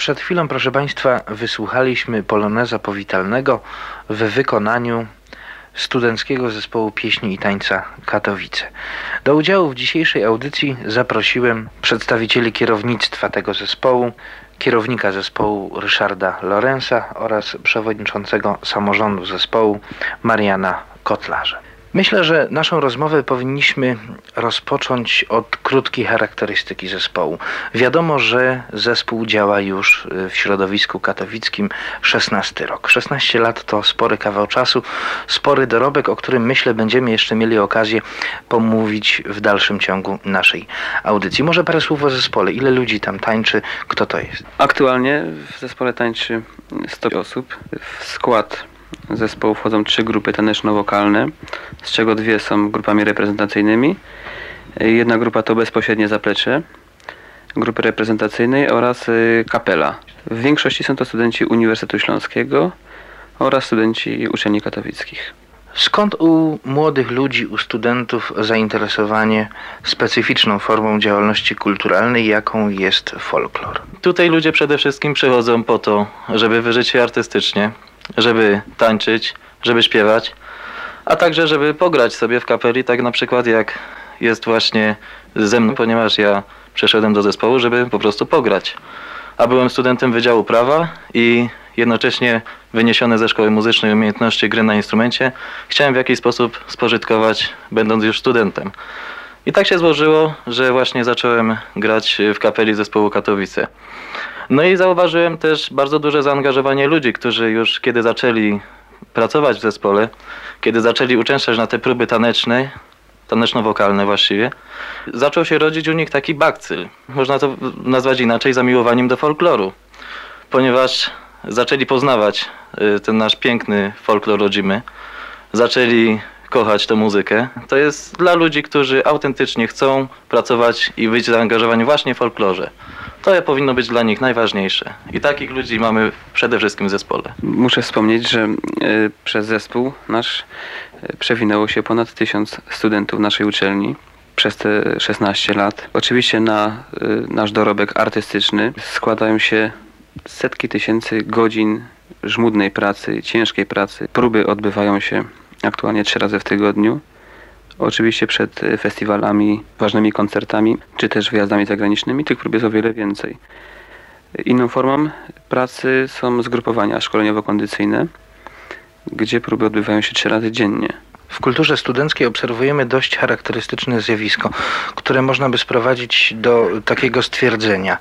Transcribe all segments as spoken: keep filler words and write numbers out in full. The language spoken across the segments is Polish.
Przed chwilą, proszę Państwa, wysłuchaliśmy poloneza powitalnego w wykonaniu Studenckiego Zespołu Pieśni i Tańca Katowice. Do udziału w dzisiejszej audycji zaprosiłem przedstawicieli kierownictwa tego zespołu, kierownika zespołu Ryszarda Lorenza oraz przewodniczącego samorządu zespołu Mariana Kotlarza. Myślę, że naszą rozmowę powinniśmy rozpocząć od krótkiej charakterystyki zespołu. Wiadomo, że zespół działa już w środowisku katowickim szesnasty rok. szesnaście lat to spory kawał czasu, spory dorobek, o którym myślę będziemy jeszcze mieli okazję pomówić w dalszym ciągu naszej audycji. Może parę słów o zespole. Ile ludzi tam tańczy? Kto to jest? Aktualnie w zespole tańczy sto osób. W skład zespołu wchodzą trzy grupy taneczno-wokalne, z czego dwie są grupami reprezentacyjnymi. Jedna grupa to bezpośrednie zaplecze grupy reprezentacyjnej oraz kapela. W większości są to studenci Uniwersytetu Śląskiego oraz studenci uczelni katowickich. Skąd u młodych ludzi, u studentów zainteresowanie specyficzną formą działalności kulturalnej, jaką jest folklor? Tutaj ludzie przede wszystkim przychodzą po to, żeby wyżyć się artystycznie, żeby tańczyć, żeby śpiewać, a także żeby pograć sobie w kapeli, tak na przykład jak jest właśnie ze mną, ponieważ ja przeszedłem do zespołu, żeby po prostu pograć. A byłem studentem Wydziału Prawa i jednocześnie wyniesione ze szkoły muzycznej umiejętności gry na instrumencie chciałem w jakiś sposób spożytkować, będąc już studentem. I tak się złożyło, że właśnie zacząłem grać w kapeli zespołu Katowice. No i zauważyłem też bardzo duże zaangażowanie ludzi, którzy już kiedy zaczęli pracować w zespole, kiedy zaczęli uczęszczać na te próby taneczne, taneczno-wokalne właściwie, zaczął się rodzić u nich taki bakcyl. Można to nazwać inaczej, zamiłowaniem do folkloru, ponieważ zaczęli poznawać ten nasz piękny folklor rodzimy, zaczęli kochać tę muzykę. To jest dla ludzi, którzy autentycznie chcą pracować i być zaangażowani właśnie w folklorze. To powinno być dla nich najważniejsze. I takich ludzi mamy przede wszystkim w zespole. Muszę wspomnieć, że y, przez zespół nasz y, przewinęło się ponad tysiąc studentów naszej uczelni przez te szesnaście lat. Oczywiście na y, nasz dorobek artystyczny składają się setki tysięcy godzin żmudnej pracy, ciężkiej pracy. Próby odbywają się aktualnie trzy razy w tygodniu. Oczywiście przed festiwalami, ważnymi koncertami, czy też wyjazdami zagranicznymi tych prób jest o wiele więcej. Inną formą pracy są zgrupowania szkoleniowo-kondycyjne, gdzie próby odbywają się trzy razy dziennie. W kulturze studenckiej obserwujemy dość charakterystyczne zjawisko, które można by sprowadzić do takiego stwierdzenia,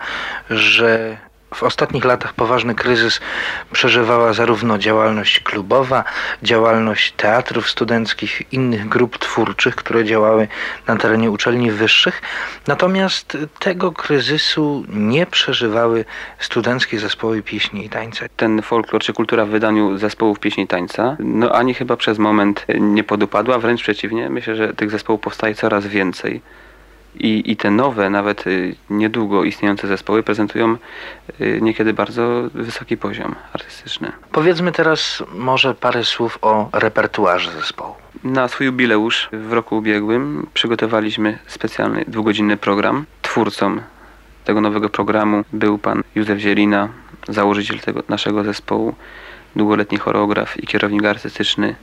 że w ostatnich latach poważny kryzys przeżywała zarówno działalność klubowa, działalność teatrów studenckich, innych grup twórczych, które działały na terenie uczelni wyższych. Natomiast tego kryzysu nie przeżywały studenckie zespoły pieśni i tańca. Ten folklor czy kultura w wydaniu zespołów pieśni i tańca, no ani chyba przez moment nie podupadła, wręcz przeciwnie. Myślę, że tych zespołów powstaje coraz więcej. I, I te nowe, nawet y, niedługo istniejące zespoły prezentują y, niekiedy bardzo wysoki poziom artystyczny. Powiedzmy teraz może parę słów o repertuarze zespołu. Na swój jubileusz w roku ubiegłym przygotowaliśmy specjalny dwugodzinny program. Twórcą tego nowego programu był pan Józef Zielina, założyciel tego naszego zespołu, długoletni choreograf i kierownik artystyczny.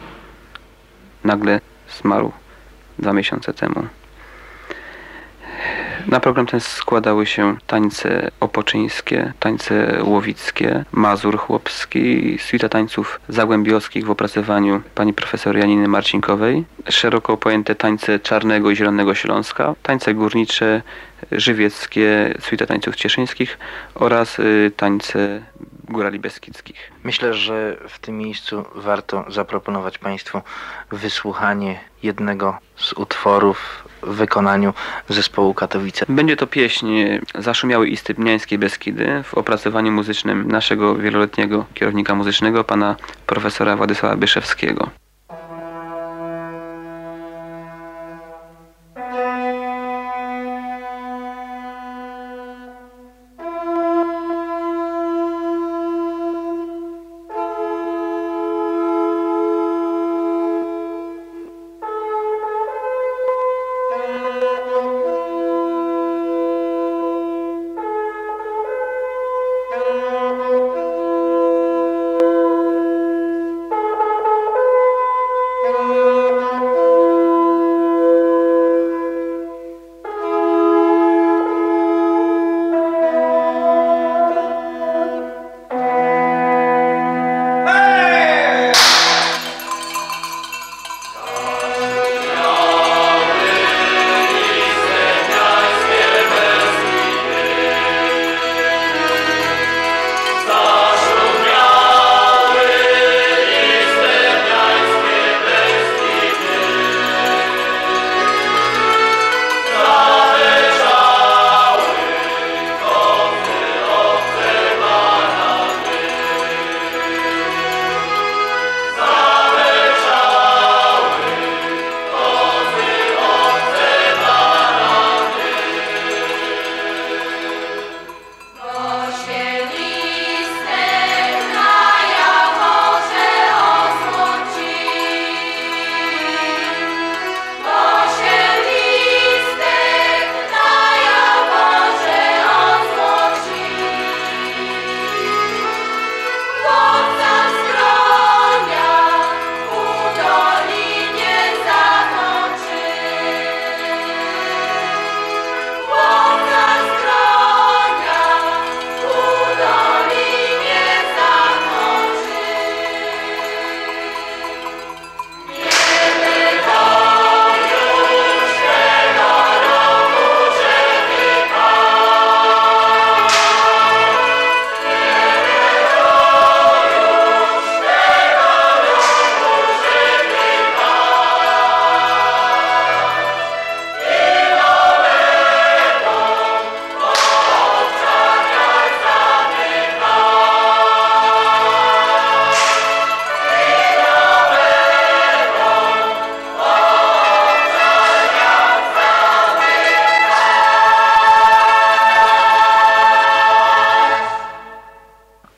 Nagle zmarł dwa miesiące temu. Na program ten składały się tańce opoczyńskie, tańce łowickie, mazur chłopski, suita tańców zagłębiowskich w opracowaniu pani profesor Janiny Marcinkowej, szeroko pojęte tańce Czarnego i Zielonego Śląska, tańce górnicze, żywieckie, suita tańców cieszyńskich oraz y, tańce górali beskidzkich. Myślę, że w tym miejscu warto zaproponować Państwu wysłuchanie jednego z utworów w wykonaniu zespołu Katowice. Będzie to pieśń Zaszumiały isty Pniańskiej Beskidy w opracowaniu muzycznym naszego wieloletniego kierownika muzycznego, pana profesora Władysława Byszewskiego. Thank you.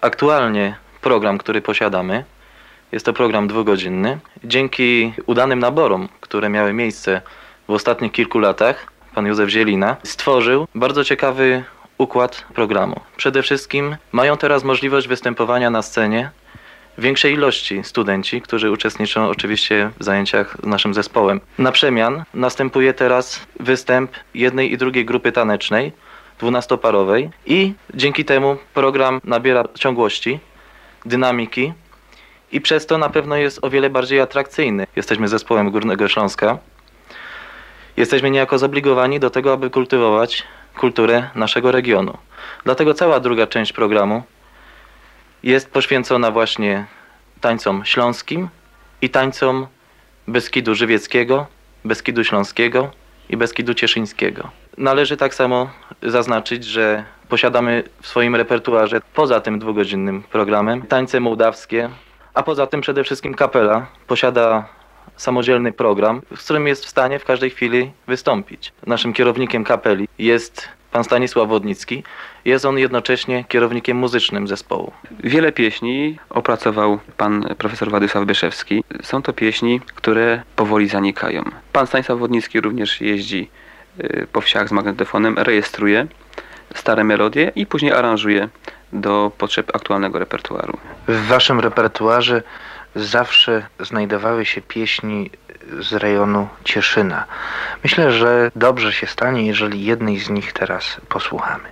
aktualnie program, który posiadamy, jest to program dwugodzinny. Dzięki udanym naborom, które miały miejsce w ostatnich kilku latach, pan Józef Zielina stworzył bardzo ciekawy układ programu. Przede wszystkim mają teraz możliwość występowania na scenie większej ilości studenci, którzy uczestniczą oczywiście w zajęciach z naszym zespołem. Na przemian następuje teraz występ jednej i drugiej grupy tanecznej, dwunastoparowej, i dzięki temu program nabiera ciągłości, dynamiki i przez to na pewno jest o wiele bardziej atrakcyjny. Jesteśmy zespołem Górnego Śląska. Jesteśmy niejako zobligowani do tego, aby kultywować kulturę naszego regionu. Dlatego cała druga część programu jest poświęcona właśnie tańcom śląskim i tańcom Beskidu Żywieckiego, Beskidu Śląskiego i Beskidu Cieszyńskiego. Należy tak samo zaznaczyć, że posiadamy w swoim repertuarze poza tym dwugodzinnym programem tańce mołdawskie, a poza tym przede wszystkim kapela posiada samodzielny program, z którym jest w stanie w każdej chwili wystąpić. Naszym kierownikiem kapeli jest pan Stanisław Wodnicki. Jest on jednocześnie kierownikiem muzycznym zespołu. Wiele pieśni opracował pan profesor Władysław Byszewski. Są to pieśni, które powoli zanikają. Pan Stanisław Wodnicki również jeździ po wsiach z magnetofonem, rejestruje stare melodie i później aranżuje do potrzeb aktualnego repertuaru. W waszym repertuarze zawsze znajdowały się pieśni z rejonu Cieszyna. Myślę, że dobrze się stanie, jeżeli jednej z nich teraz posłuchamy.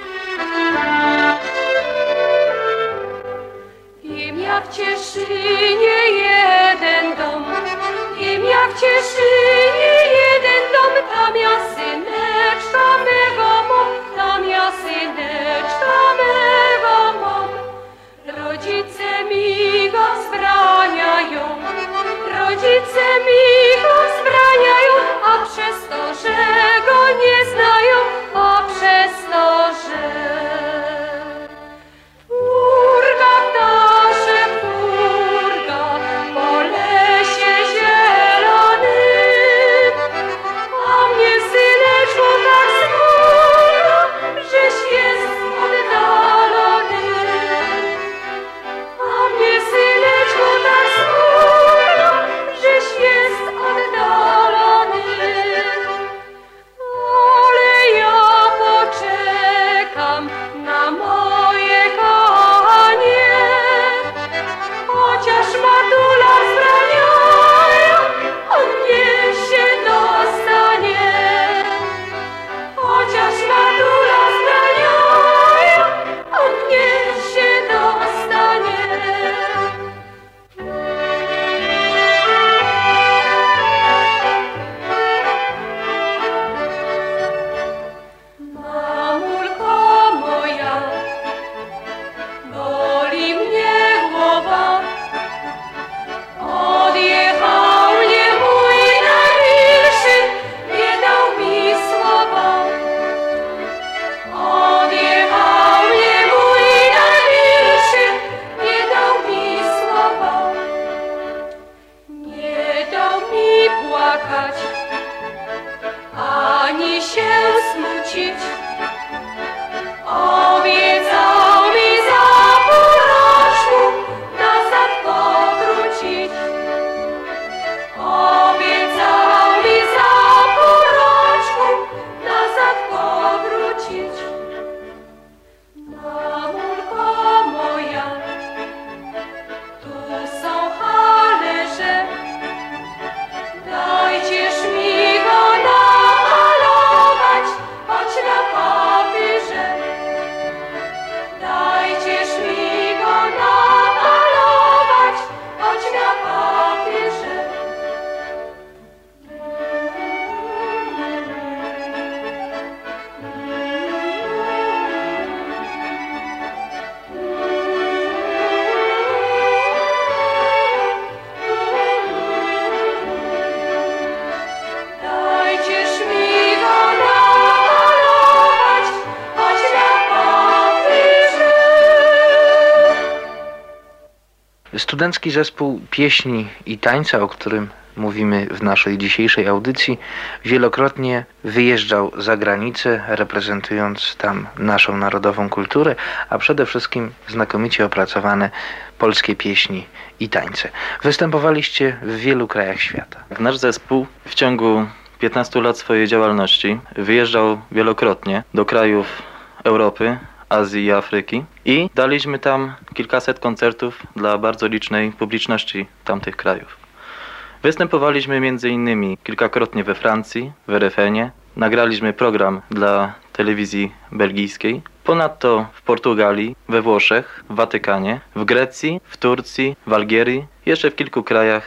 Wiem, jak w Cieszynie jeden dom, wiem, jak w Cieszynie jeden dom, tam ja syneczka mego mam, tam ja syneczka mego mam. Rodzice mi go zbraniają, rodzice mi go zbraniają, a przez to, że go nie znają, a przez to, że furga ptasze, furga po lesie zielonym, a mnie syneczku tak smutno, żeś jest oddalony. A mnie syneczku tak smutno, żeś jest oddalony. Ale ja poczekam na moje kochanie, chociaż matula zbraniają, on mnie się dostanie. Chociaż matula zbraniają, on mnie się dostanie. Mamulko moja, boli mnie głowa, odjechał mnie mój najmilszy, nie dał mi słowa. Odjechał mnie mój najmilszy, nie dał mi słowa. Nie dał mi płakać, ani się smucić. Obiecał mi za pół roku nazad powrócić. Obiecał mi za pół roku nazad powrócić. Mamulko moja, tu są talerze, dajcież mi go namalować, choć na papierze. Dajcież mi go namalować, choć na papierze. Dajcież mi go namalować, choć na papierze. Studencki zespół pieśni i tańca, o którym mówimy w naszej dzisiejszej audycji, wielokrotnie wyjeżdżał za granicę, reprezentując tam naszą narodową kulturę, a przede wszystkim znakomicie opracowane polskie pieśni i tańce. Występowaliście w wielu krajach świata. Nasz zespół w ciągu piętnastu lat swojej działalności wyjeżdżał wielokrotnie do krajów Europy, Azji i Afryki i daliśmy tam kilkaset koncertów dla bardzo licznej publiczności tamtych krajów. Występowaliśmy między innymi kilkakrotnie we Francji, w R F N-ie, nagraliśmy program dla telewizji belgijskiej, ponadto w Portugalii, we Włoszech, w Watykanie, w Grecji, w Turcji, w Algierii, jeszcze w kilku krajach,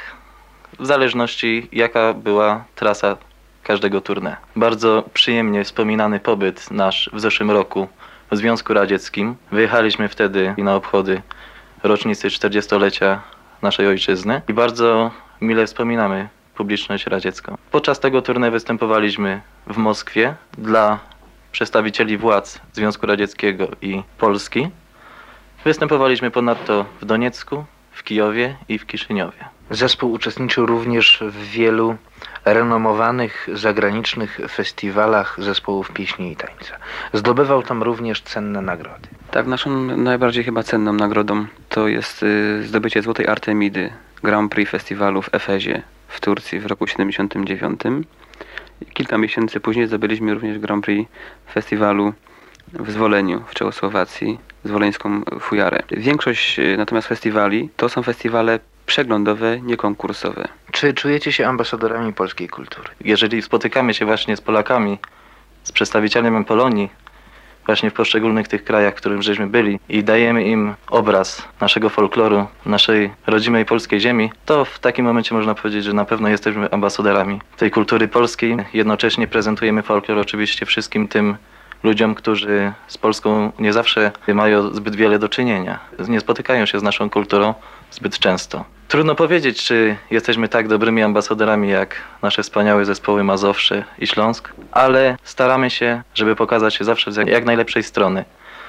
w zależności jaka była trasa każdego tournée. Bardzo przyjemnie wspominany pobyt nasz w zeszłym roku w Związku Radzieckim. Wyjechaliśmy wtedy na obchody rocznicy czterdziestolecia naszej ojczyzny i bardzo mile wspominamy publiczność radziecką. Podczas tego tournée występowaliśmy w Moskwie dla przedstawicieli władz Związku Radzieckiego i Polski. Występowaliśmy ponadto w Doniecku, w Kijowie i w Kiszyniowie. Zespół uczestniczył również w wielu renomowanych zagranicznych festiwalach zespołów pieśni i tańca. Zdobywał tam również cenne nagrody. Tak, naszą najbardziej chyba cenną nagrodą to jest y, zdobycie Złotej Artemidy Grand Prix festiwalu w Efezie w Turcji w roku siedemdziesiątym dziewiątym. Kilka miesięcy później zdobyliśmy również Grand Prix festiwalu w Zwoleniu w Czechosłowacji, zwoleńską fujarę. Większość y, natomiast festiwali to są festiwale przeglądowe, niekonkursowe. Czy czujecie się ambasadorami polskiej kultury? Jeżeli spotykamy się właśnie z Polakami, z przedstawicielem Polonii, właśnie w poszczególnych tych krajach, w których żeśmy byli i dajemy im obraz naszego folkloru, naszej rodzimej polskiej ziemi, to w takim momencie można powiedzieć, że na pewno jesteśmy ambasadorami tej kultury polskiej. Jednocześnie prezentujemy folklor oczywiście wszystkim tym ludziom, którzy z Polską nie zawsze mają zbyt wiele do czynienia. Nie spotykają się z naszą kulturą zbyt często. Trudno powiedzieć, czy jesteśmy tak dobrymi ambasadorami jak nasze wspaniałe zespoły Mazowsze i Śląsk, ale staramy się, żeby pokazać się zawsze z jak, jak najlepszej strony.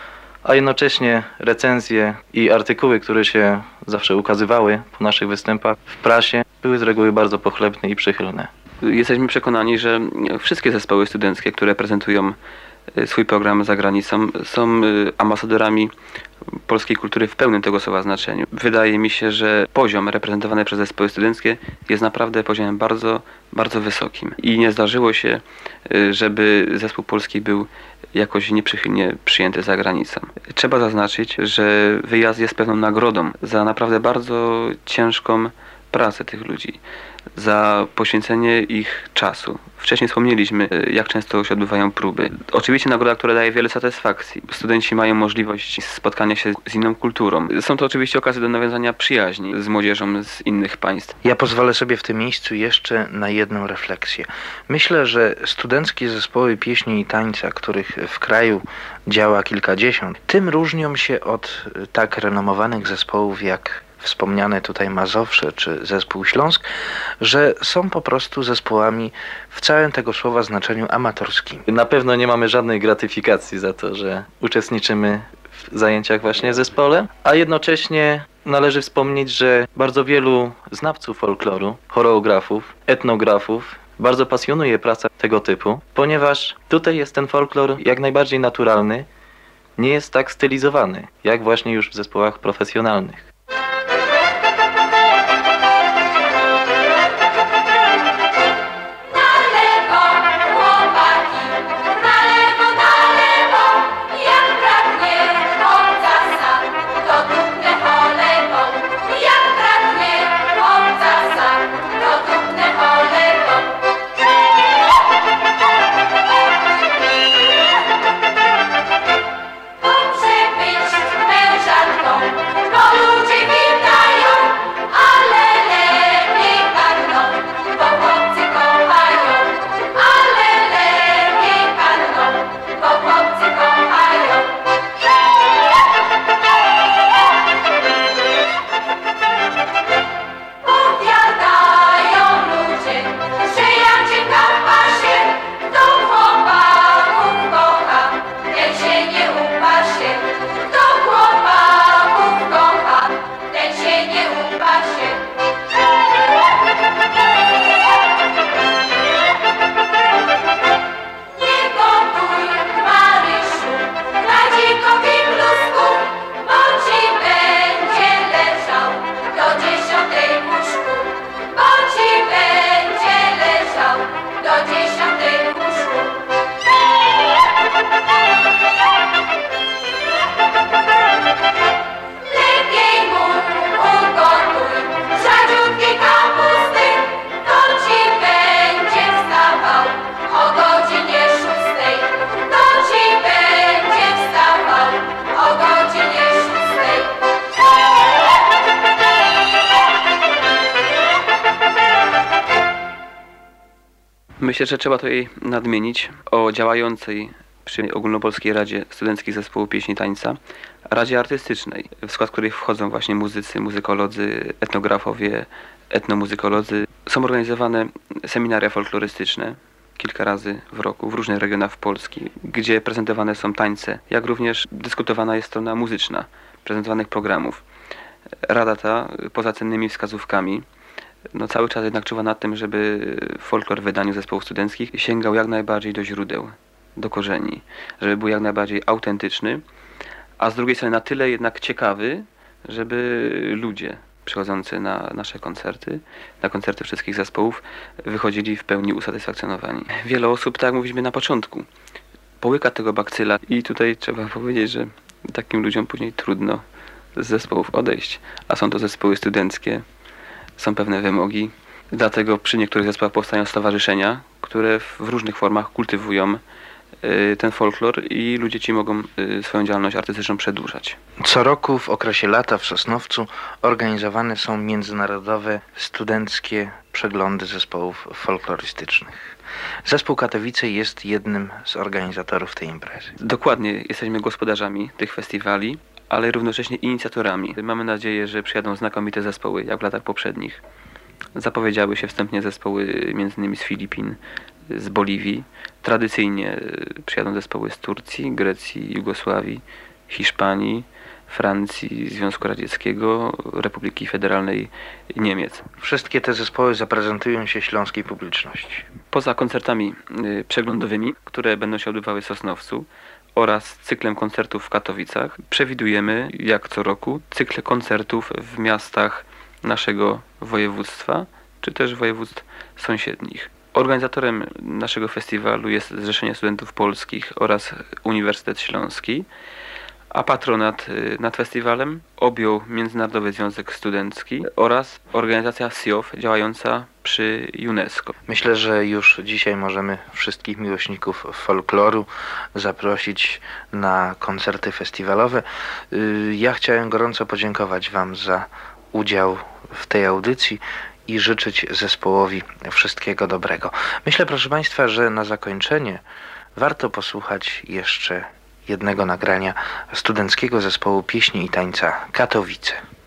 A jednocześnie recenzje i artykuły, które się zawsze ukazywały po naszych występach w prasie, były z reguły bardzo pochlebne i przychylne. Jesteśmy przekonani, że wszystkie zespoły studenckie, które prezentują swój program za granicą, są ambasadorami polskiej kultury w pełnym tego słowa znaczeniu. Wydaje mi się, że poziom reprezentowany przez zespoły studenckie jest naprawdę poziomem bardzo, bardzo wysokim. I nie zdarzyło się, żeby zespół polski był jakoś nieprzychylnie przyjęty za granicą. Trzeba zaznaczyć, że wyjazd jest pewną nagrodą za naprawdę bardzo ciężką pracę tych ludzi, za poświęcenie ich czasu. Wcześniej wspomnieliśmy, jak często się odbywają próby. Oczywiście nagroda, która daje wiele satysfakcji. Studenci mają możliwość spotkania się z inną kulturą. Są to oczywiście okazje do nawiązania przyjaźni z młodzieżą z innych państw. Ja pozwolę sobie w tym miejscu jeszcze na jedną refleksję. Myślę, że studenckie zespoły pieśni i tańca, których w kraju działa kilkadziesiąt, tym różnią się od tak renomowanych zespołów jak wspomniane tutaj Mazowsze czy zespół Śląsk, że są po prostu zespołami w całym tego słowa znaczeniu amatorskimi. Na pewno nie mamy żadnej gratyfikacji za to, że uczestniczymy w zajęciach właśnie w zespole, a jednocześnie należy wspomnieć, że bardzo wielu znawców folkloru, choreografów, etnografów bardzo pasjonuje praca tego typu, ponieważ tutaj jest ten folklor jak najbardziej naturalny, nie jest tak stylizowany, jak właśnie już w zespołach profesjonalnych. Mężatką, bo ludzie Myślę, że trzeba tutaj nadmienić o działającej przy Ogólnopolskiej Radzie Studenckich Zespołów Pieśni i Tańca Radzie Artystycznej, w skład której wchodzą właśnie muzycy, muzykolodzy, etnografowie, etnomuzykolodzy. Są organizowane seminaria folklorystyczne kilka razy w roku w różnych regionach Polski, gdzie prezentowane są tańce, jak również dyskutowana jest strona muzyczna prezentowanych programów. Rada ta, poza cennymi wskazówkami, no cały czas jednak czuwa nad tym, żeby folklor w wydaniu zespołów studenckich sięgał jak najbardziej do źródeł, do korzeni, żeby był jak najbardziej autentyczny, a z drugiej strony na tyle jednak ciekawy, żeby ludzie przychodzący na nasze koncerty, na koncerty wszystkich zespołów, wychodzili w pełni usatysfakcjonowani. Wiele osób, tak jak mówiliśmy na początku, połyka tego bakcyla i tutaj trzeba powiedzieć, że takim ludziom później trudno z zespołów odejść, a są to zespoły studenckie, są pewne wymogi, dlatego przy niektórych zespołach powstają stowarzyszenia, które w różnych formach kultywują ten folklor i ludzie ci mogą swoją działalność artystyczną przedłużać. Co roku w okresie lata w Sosnowcu organizowane są międzynarodowe studenckie przeglądy zespołów folklorystycznych. Zespół Katowice jest jednym z organizatorów tej imprezy. Dokładnie, jesteśmy gospodarzami tych festiwali, ale równocześnie inicjatorami. Mamy nadzieję, że przyjadą znakomite zespoły, jak w latach poprzednich. Zapowiedziały się wstępnie zespoły między innymi z Filipin, z Boliwii. Tradycyjnie przyjadą zespoły z Turcji, Grecji, Jugosławii, Hiszpanii, Francji, Związku Radzieckiego, Republiki Federalnej Niemiec. Wszystkie te zespoły zaprezentują się śląskiej publiczności. Poza koncertami przeglądowymi, które będą się odbywały w Sosnowcu oraz cyklem koncertów w Katowicach, przewidujemy, jak co roku, cykl koncertów w miastach naszego województwa, czy też województw sąsiednich. Organizatorem naszego festiwalu jest Zrzeszenie Studentów Polskich oraz Uniwersytet Śląski, a patronat nad festiwalem objął Międzynarodowy Związek Studencki oraz organizacja S I O F działająca przy UNESCO. Myślę, że już dzisiaj możemy wszystkich miłośników folkloru zaprosić na koncerty festiwalowe. Ja chciałem gorąco podziękować Wam za udział w tej audycji i życzyć zespołowi wszystkiego dobrego. Myślę, proszę Państwa, że na zakończenie warto posłuchać jeszcze jednego nagrania studenckiego zespołu pieśni i tańca Katowice.